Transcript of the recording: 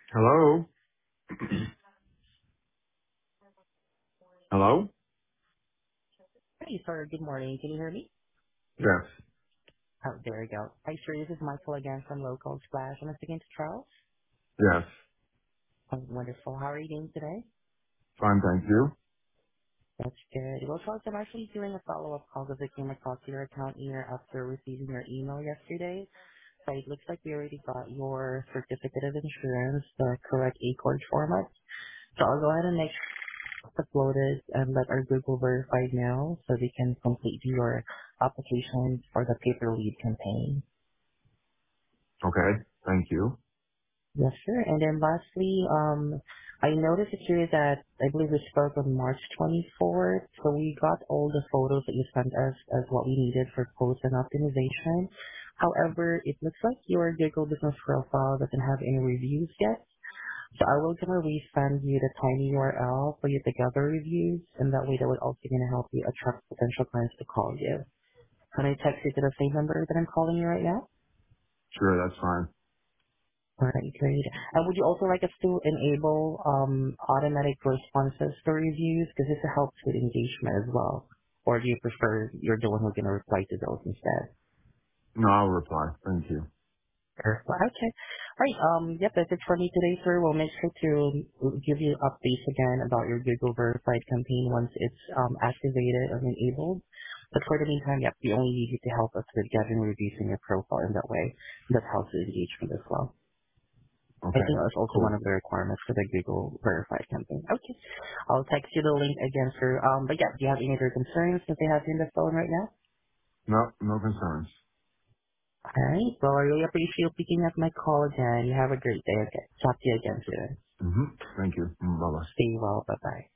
Hello? Hello? Hey, sir. Good morning. Can you hear me? Yes. Oh, there we go. Hi, sir. This is Michael again from Local Splash. I'm speaking to Charles. Yes. Oh, wonderful. How are you doing today? Fine, thank you. That's good. Well, Charles, I'm actually doing a follow-up call because I came across your account here after receiving your email yesterday. So it looks like we already got your certificate of insurance, the correct ACORD format. So I'll go ahead and make sure it's uploaded and let our Google verify now so they can complete your application for the paper lead campaign. Okay. Thank you. Yes, sure. And then lastly, I noticed here that I believe we spoke on March 24th, so we got all the photos that you sent us as what we needed for post and optimization. However, it looks like your Google business profile doesn't have any reviews yet. So I will gonna resend you the tiny URL for you to gather reviews, and that way that would also gonna help you attract potential clients to call you. Can I text you to the same number that I'm calling you right now? Sure, that's fine. All right, great. And would you also like us to enable automatic responses to reviews? Because this helps with engagement as well. Or do you prefer you're the one who's going to reply to those instead? No, I'll reply. Thank you. Sure. Well, okay. All right. Yep, that's it for me today, sir. We'll make sure to give you updates again about your Google Verified campaign once it's activated and enabled. But for the meantime, yep, we only need you to help us with gathering reviews in your profile in that way. That helps with engagement as well. I think Okay. that's also one Cool. of the requirements for the Google Verified campaign. Okay. I'll text you the link again, sir. But yeah, do you have any other concerns since they have you in the phone right now? No, no concerns. Alright. Well, I really appreciate you picking up my call again. You have a great day. Okay. Talk to you again soon. Mm-hmm. Thank you. Bye-bye. Stay well. Bye-bye.